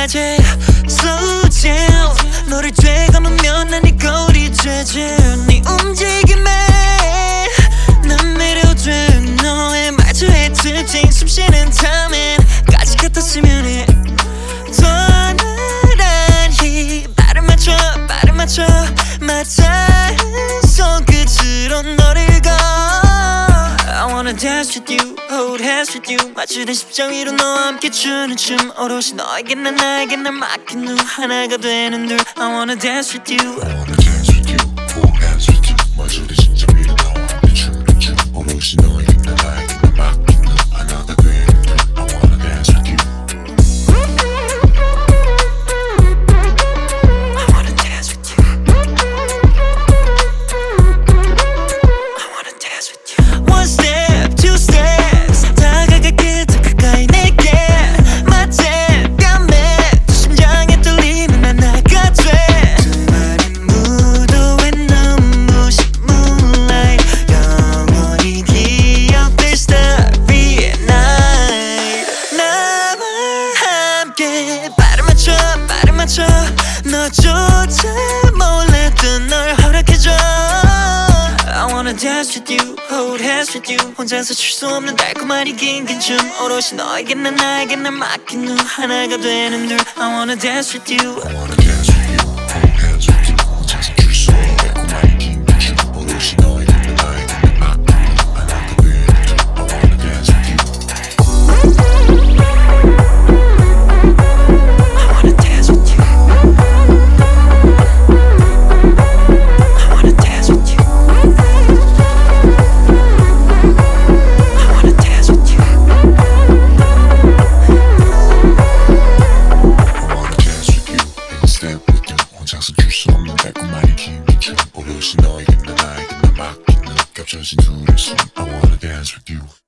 낮에 slow down 너를 되감으면 난 네 거리 죄질 네 움직임에 난 매료돼 너의 말투에 특징 숨쉬는 타임까지 갖다 쓰면 해 더 나란히 발을 맞춰 맞닿은 손끝으로 너를 가 I wanna dance with you, hold hands with you 맞추는 심장 위로 너와 함께 추는 춤 오롯이 너에게 난 나에게 날 맡긴 눈 하나가 되는 둘 I wanna dance with you I wanna dance with you, hold hands with you 맞추는 심장 위로 너와 함께 추는 춤 오롯이 너에게 난 나에게 날 맡긴 눈 하나가 되는 둘 I wanna dance with you One step, two steps 다가갈게 더 가까이 내게 맞대 뺨에 두 심장의 떨림은 하나가 돼 두 마리 무도회 눈부신 moonlight 영원히 기억될 starry night 나와 함께 발을 맞춰 너조차 몰랐던 널 허락해줘 I wanna dance with you, hold hands with you 혼자서 출 수 없는 달콤한 이 긴긴 춤 오롯이 너에게 난 나에게 날 맡긴 눈 하나가 되는 둘 I wanna dance with you I wanna dance with you, hold hands with you 혼자서 출 수 없는 달콤한 이 긴긴 춤 오롯이 너에게 난 나에게 날 맡긴 눈 하나가 되는 둘 I wanna dance with you 혼자서 줄 수 없는 달콤한 이 긴긴 춤 오롯이 너에게 난 나에게 날 맡긴 눈 겹쳐진 둘의 숨 I wanna dance with you